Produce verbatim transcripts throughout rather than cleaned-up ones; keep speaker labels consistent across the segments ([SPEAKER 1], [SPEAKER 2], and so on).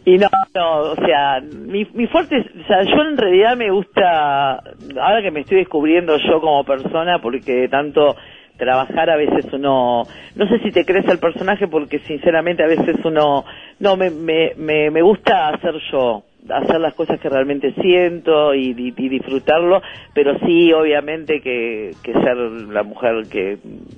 [SPEAKER 1] Y no, no, o sea, mi, mi fuerte, es, o sea, yo en realidad me gusta, ahora que me estoy descubriendo yo como persona, porque tanto trabajar a veces uno, no sé si te crees el personaje, porque sinceramente a veces uno, no, me, me, me, me gusta hacer yo, hacer las cosas que realmente siento y, y, y disfrutarlo, pero sí, obviamente que, que ser la mujer que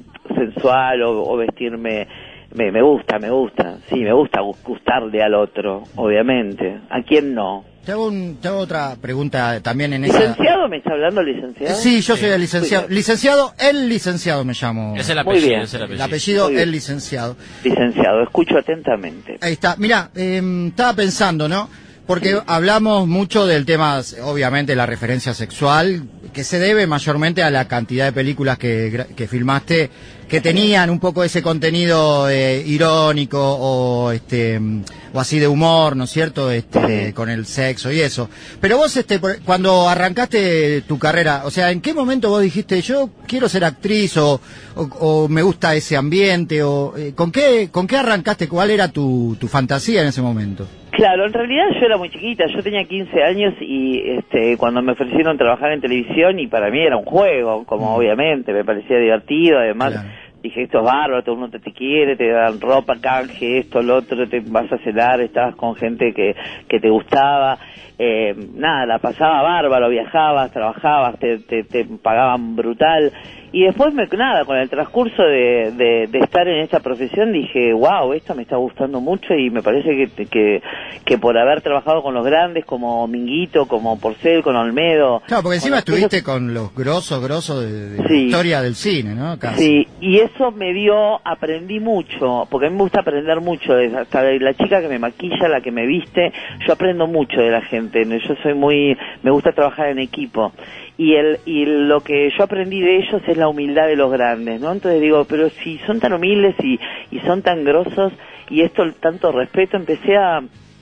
[SPEAKER 1] sensual o, o vestirme, me, me gusta, me gusta, sí, me gusta gustarle al otro, obviamente, ¿a quién no?
[SPEAKER 2] Te hago, un, te hago otra pregunta también en esa...
[SPEAKER 1] ¿Licenciado? ¿Me está hablando licenciado?
[SPEAKER 2] Sí, yo soy
[SPEAKER 1] sí.
[SPEAKER 2] el licenciado. Licenciado, el licenciado me llamo.
[SPEAKER 3] Es el apellido,
[SPEAKER 1] Muy bien.
[SPEAKER 3] es el apellido.
[SPEAKER 2] El apellido, el licenciado.
[SPEAKER 1] Licenciado, escucho atentamente.
[SPEAKER 2] Ahí está. Mirá, eh, estaba pensando, ¿no? Porque sí. hablamos mucho del tema, obviamente, la referencia sexual, que se debe mayormente a la cantidad de películas que, que filmaste, que tenían un poco ese contenido eh, irónico o este o así de humor, ¿no es cierto? Este,
[SPEAKER 1] sí.
[SPEAKER 2] con el sexo y eso. Pero vos, este, cuando arrancaste tu carrera, o sea, ¿en qué momento vos dijiste yo quiero ser actriz o, o, o me gusta ese ambiente o eh, con qué con qué arrancaste? ¿Cuál era tu, tu fantasía en ese momento?
[SPEAKER 1] Claro, en realidad yo era muy chiquita, yo tenía quince años y este cuando me ofrecieron trabajar en televisión y para mí era un juego, como mm. obviamente, me parecía divertido, además claro. dije esto es bárbaro, todo el mundo te, te quiere, te dan ropa, canje, esto, lo otro, te vas a cenar, estabas con gente que, que te gustaba, eh, nada, la pasaba bárbaro, viajabas, trabajabas, te, te, te pagaban brutal. Y después, me, nada, con el transcurso de, de, de estar en esta profesión dije, wow, esto me está gustando mucho y me parece que, que, que por haber trabajado con los grandes como Minguito, como Porcel, con Olmedo...
[SPEAKER 2] Claro, porque encima
[SPEAKER 1] con
[SPEAKER 2] estuviste
[SPEAKER 1] aquellos...
[SPEAKER 2] con los grosos, grosos de, de
[SPEAKER 1] sí.
[SPEAKER 2] la historia del cine, ¿no? Casi.
[SPEAKER 1] Sí, y eso me dio, aprendí mucho, porque a mí me gusta aprender mucho, hasta de la chica que me maquilla, la que me viste, yo aprendo mucho de la gente, yo soy muy, me gusta trabajar en equipo. Y el y lo que yo aprendí de ellos es la humildad de los grandes, ¿no? Entonces digo, pero si son tan humildes y, y son tan grosos y esto tanto respeto, empecé a,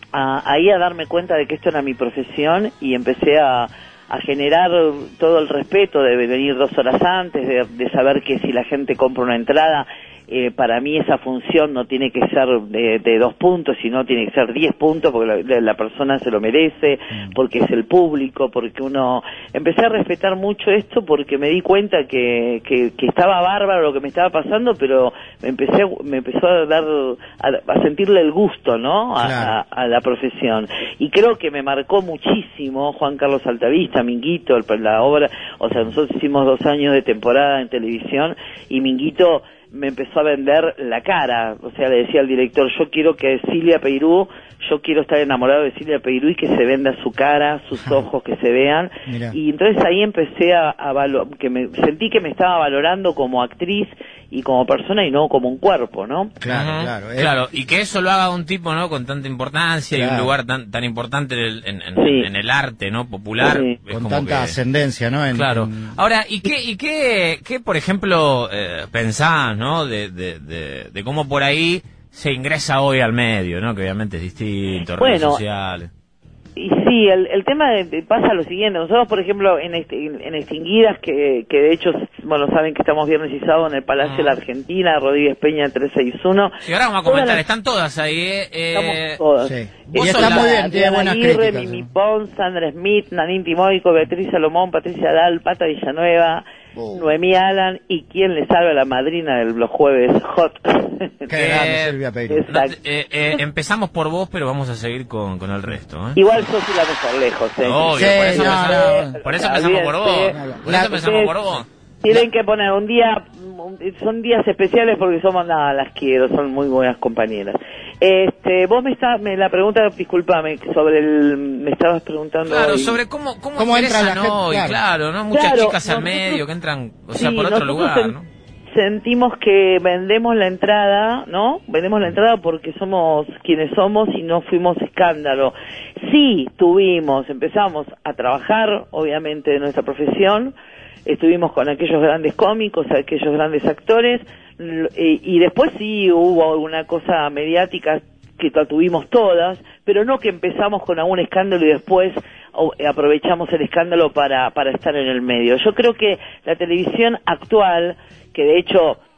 [SPEAKER 1] a ahí a darme cuenta de que esto era mi profesión y empecé a, a generar todo el respeto de venir dos horas antes, de, de saber que si la gente compra una entrada, eh, para mí esa función no tiene que ser de, de dos puntos, sino tiene que ser diez puntos, porque la, la persona se lo merece, porque es el público, porque uno... Empecé a respetar mucho esto porque me di cuenta que, que, que estaba bárbaro lo que me estaba pasando, pero me empecé me empezó a dar, a, a sentirle el gusto, ¿no? A, claro. a, a la profesión. Y creo que me marcó muchísimo Juan Carlos Altavista, Minguito, la obra, o sea, nosotros hicimos dos años de temporada en televisión y Minguito me empezó a vender la cara, o sea, le decía al director, yo quiero que Silvia Peirú, yo quiero estar enamorado de Silvia Peirú y que se venda su cara, sus ojos, que se vean. Mirá. Y entonces ahí empecé a, a valo- que me sentí que me estaba valorando como actriz y como persona y no como un cuerpo, ¿no?
[SPEAKER 3] Claro, uh-huh. claro. Eh. Claro, y que eso lo haga un tipo, ¿no? Con tanta importancia claro. y un lugar tan tan importante en el, en, en, sí. en el arte, ¿no? Popular.
[SPEAKER 2] Sí. Con tanta que... ascendencia, ¿no? En,
[SPEAKER 3] claro.
[SPEAKER 2] En...
[SPEAKER 3] Ahora, ¿y qué, y qué, qué por ejemplo, eh, pensás, ¿no? De, de, de, de cómo por ahí se ingresa hoy al medio, ¿no? Que obviamente es distinto, redes
[SPEAKER 1] bueno,
[SPEAKER 3] sociales.
[SPEAKER 1] Y sí, el, el tema de, de, pasa lo siguiente, nosotros por ejemplo en, en, en Extinguidas, que, que de hecho, bueno, saben que estamos viernes y sábado en el Palacio ah. de la Argentina, Rodríguez Peña trescientos sesenta y uno.
[SPEAKER 3] Sí, ahora vamos a comentar, las... están todas ahí, eh.
[SPEAKER 1] Estamos todas.
[SPEAKER 2] Sí. Y está muy bien, tiene buenas
[SPEAKER 1] Aguirre,
[SPEAKER 2] críticas.
[SPEAKER 1] Mimi Pons, Sandra Smith, Nanín Timoico, Beatriz Salomón, Patricia Dal, Pata Villanueva, oh. Noemí Alan y quien le salva la madrina de los jueves Hot.
[SPEAKER 2] Qué grande, Silvia Peirú.
[SPEAKER 3] Exacto. Eh, eh, empezamos por vos, pero vamos a seguir con, con el resto, ¿eh?
[SPEAKER 1] Igual sos la mejor lejos, ¿eh?
[SPEAKER 3] Obvio,
[SPEAKER 2] sí,
[SPEAKER 3] por eso
[SPEAKER 2] no,
[SPEAKER 3] empezamos,
[SPEAKER 1] no,
[SPEAKER 3] por eso empezamos por vos. Por
[SPEAKER 1] la,
[SPEAKER 3] eso empezamos por vos.
[SPEAKER 1] Tienen que poner un día, son días especiales porque somos, nada, las quiero, son muy buenas compañeras. Este, vos me estás, me la pregunta, discúlpame, sobre el, me estabas preguntando.
[SPEAKER 3] Claro,
[SPEAKER 1] hoy.
[SPEAKER 3] sobre cómo, cómo,
[SPEAKER 2] ¿Cómo entra la
[SPEAKER 3] gente, hoy, claro. claro, ¿no? Muchas
[SPEAKER 1] claro,
[SPEAKER 3] chicas al
[SPEAKER 1] nosotros,
[SPEAKER 3] medio que entran, o sea,
[SPEAKER 1] sí,
[SPEAKER 3] por otro lugar,
[SPEAKER 1] sen,
[SPEAKER 3] ¿no?
[SPEAKER 1] Sentimos que vendemos la entrada, ¿no? Vendemos la entrada porque somos quienes somos y no fuimos escándalo. Sí, tuvimos, empezamos a trabajar, obviamente, de nuestra profesión, estuvimos con aquellos grandes cómicos, aquellos grandes actores, y, y después sí hubo alguna cosa mediática que tuvimos todas, pero no que empezamos con algún escándalo y después aprovechamos el escándalo para, para estar en el medio. Yo creo que la televisión actual, que de hecho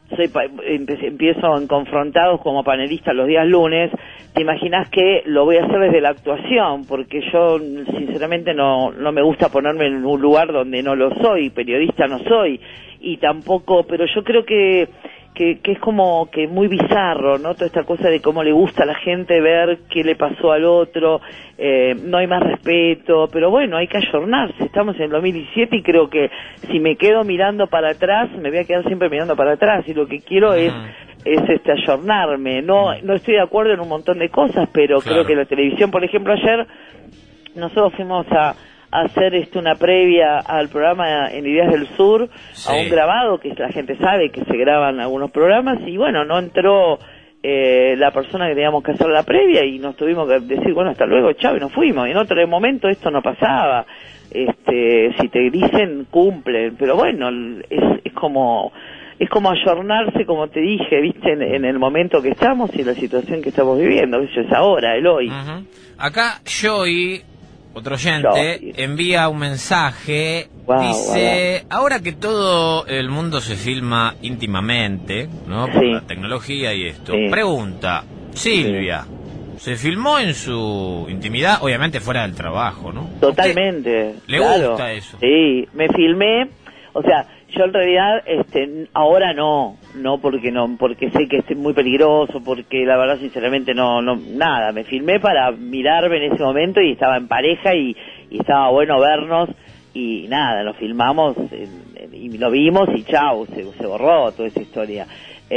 [SPEAKER 1] soy empiezo en Confrontados como panelista los días lunes, te imaginas que lo voy a hacer desde la actuación, porque yo sinceramente no no me gusta ponerme en un lugar donde no lo soy, periodista no soy, y tampoco, pero yo creo que que, que es como que muy bizarro, ¿no? Toda esta cosa de cómo le gusta a la gente ver qué le pasó al otro, eh, no hay más respeto, pero bueno, hay que ayornarse, estamos en el dos mil diecisiete y creo que si me quedo mirando para atrás, me voy a quedar siempre mirando para atrás, y lo que quiero es, es este ayornarme, no, no estoy de acuerdo en un montón de cosas, pero claro, creo que la televisión, por ejemplo, ayer nosotros fuimos a hacer esto una previa al programa en Ideas del Sur, sí, a un grabado que la gente sabe que se graban algunos programas, y bueno, no entró eh, la persona que teníamos que hacer la previa y nos tuvimos que decir, bueno, hasta luego, chao, y nos fuimos. Y en otro momento esto no pasaba, este, si te dicen, cumplen, pero bueno, es, es como... es como ayornarse, como te dije, viste, en, en el momento que estamos y en la situación que estamos viviendo, eso es ahora, el hoy.
[SPEAKER 3] Uh-huh. Acá Joey, otro oyente, Joey, envía un mensaje, wow, dice, wow, ahora que todo el mundo se filma íntimamente, ¿no? Por sí, la tecnología y esto, sí, pregunta, Silvia, sí, ¿se filmó en su intimidad? Obviamente fuera del trabajo, ¿no?
[SPEAKER 1] Totalmente.
[SPEAKER 3] ¿Le
[SPEAKER 1] claro,
[SPEAKER 3] gusta eso?
[SPEAKER 1] Sí, me filmé, o sea, yo en realidad, este, ahora no, no porque no, porque sé que es muy peligroso, porque la verdad sinceramente no, no, nada, me filmé para mirarme en ese momento y estaba en pareja y, y estaba bueno vernos y nada, lo filmamos y lo vimos y chau, se, se borró toda esa historia.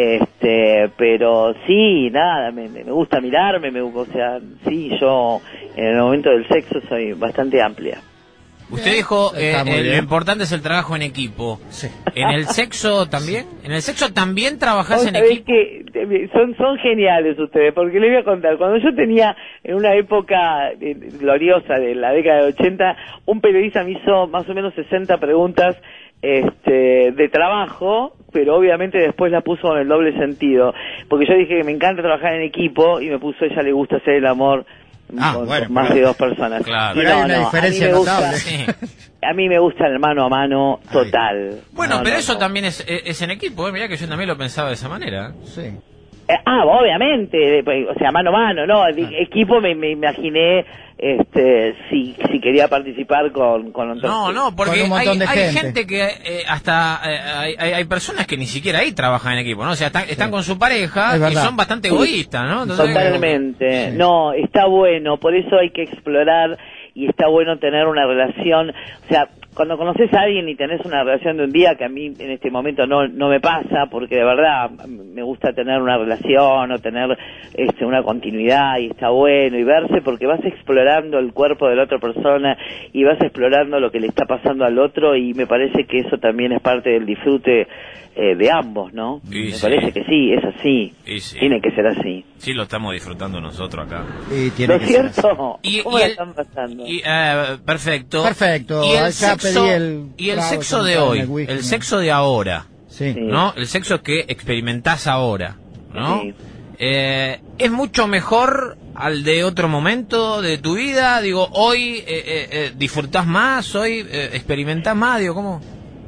[SPEAKER 1] Este, pero sí, nada, me, me gusta mirarme, me, o sea, sí, yo en el momento del sexo soy bastante amplia.
[SPEAKER 3] Usted dijo, eh, eh, lo importante es el trabajo en equipo. Sí. ¿En el sexo también? ¿En el sexo también trabajás en equipo?
[SPEAKER 1] Que son, son geniales ustedes, porque les voy a contar. Cuando yo tenía, en una época eh, gloriosa de la década de ochenta, un periodista me hizo más o menos sesenta preguntas este, de trabajo, pero obviamente después la puso en el doble sentido. Porque yo dije que me encanta trabajar en equipo, y me puso, ella le gusta hacer el amor
[SPEAKER 2] Ah,
[SPEAKER 1] con,
[SPEAKER 2] bueno,
[SPEAKER 1] con más de dos personas.
[SPEAKER 3] Claro.
[SPEAKER 2] Pero no, hay una no, diferencia notable. Gusta,
[SPEAKER 3] sí.
[SPEAKER 1] A mí me gusta el mano a mano total.
[SPEAKER 3] Bueno,
[SPEAKER 1] no,
[SPEAKER 3] pero
[SPEAKER 1] no,
[SPEAKER 3] eso
[SPEAKER 1] no.
[SPEAKER 3] también es, es en equipo, ¿eh? Mirá que yo también lo pensaba de esa manera.
[SPEAKER 2] Sí.
[SPEAKER 1] Eh, ah, obviamente, o sea, mano a mano, ¿no? El ah. equipo me, me imaginé este si si quería participar con con otros.
[SPEAKER 3] No, no, porque
[SPEAKER 2] un montón
[SPEAKER 3] hay,
[SPEAKER 2] de
[SPEAKER 3] hay
[SPEAKER 2] gente.
[SPEAKER 3] gente que eh, hasta eh, hay, hay personas que ni siquiera ahí trabajan en equipo, ¿no? O sea, están, están sí, con su pareja y son bastante egoístas, ¿no?
[SPEAKER 1] Entonces, totalmente. Sí. No, está bueno, por eso hay que explorar y está bueno tener una relación, o sea, cuando conoces a alguien y tenés una relación de un día, que a mí en este momento no no me pasa, porque de verdad me gusta tener una relación o tener este una continuidad, y está bueno, y verse, porque vas explorando el cuerpo de la otra persona y vas explorando lo que le está pasando al otro, y me parece que eso también es parte del disfrute eh, de ambos, ¿no?
[SPEAKER 3] Y
[SPEAKER 1] me
[SPEAKER 3] sí.
[SPEAKER 1] parece que sí, es así,
[SPEAKER 3] sí.
[SPEAKER 1] tiene que ser así.
[SPEAKER 3] Sí, lo estamos disfrutando nosotros acá.
[SPEAKER 2] Y tiene
[SPEAKER 1] ¿No
[SPEAKER 2] que
[SPEAKER 1] es cierto?
[SPEAKER 3] Y,
[SPEAKER 1] ¿Cómo
[SPEAKER 3] y
[SPEAKER 1] la
[SPEAKER 3] el,
[SPEAKER 1] están pasando?
[SPEAKER 3] Y, uh, perfecto.
[SPEAKER 2] Perfecto.
[SPEAKER 3] Y el
[SPEAKER 2] ya
[SPEAKER 3] sexo,
[SPEAKER 2] pedí el
[SPEAKER 3] y el sexo de hoy, el, whisky, el sexo de ahora,
[SPEAKER 2] sí.
[SPEAKER 3] ¿no? El sexo que experimentás ahora, ¿no?
[SPEAKER 1] Sí.
[SPEAKER 3] Eh, ¿Es mucho mejor al de otro momento de tu vida? Digo, hoy eh, eh, eh, disfrutás más, hoy eh, experimentás más, digo, ¿cómo?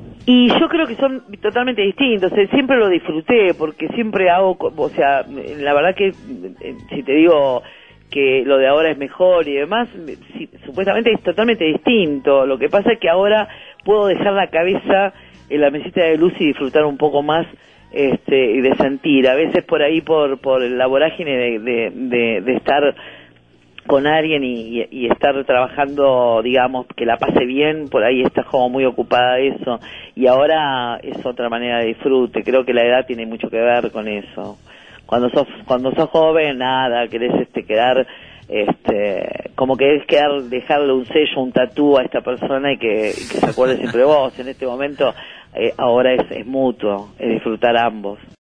[SPEAKER 1] Y yo creo que son totalmente distintos. Siempre lo disfruté, porque siempre hago, o sea, la verdad que si te digo que lo de ahora es mejor y demás, si, supuestamente es totalmente distinto. Lo que pasa es que ahora puedo dejar la cabeza en la mesita de luz y disfrutar un poco más este y de sentir. A veces por ahí, por por la vorágine de, de, de, de estar con alguien y, y estar trabajando, digamos, que la pase bien, por ahí estás como muy ocupada de eso, y ahora es otra manera de disfrute. Creo que la edad tiene mucho que ver con eso. Cuando sos cuando sos joven, nada, querés este quedar este como querés quedar, dejarle un sello, un tatú a esta persona y que, y que se acuerde siempre de vos. En este momento eh, ahora es, es mutuo, es disfrutar ambos.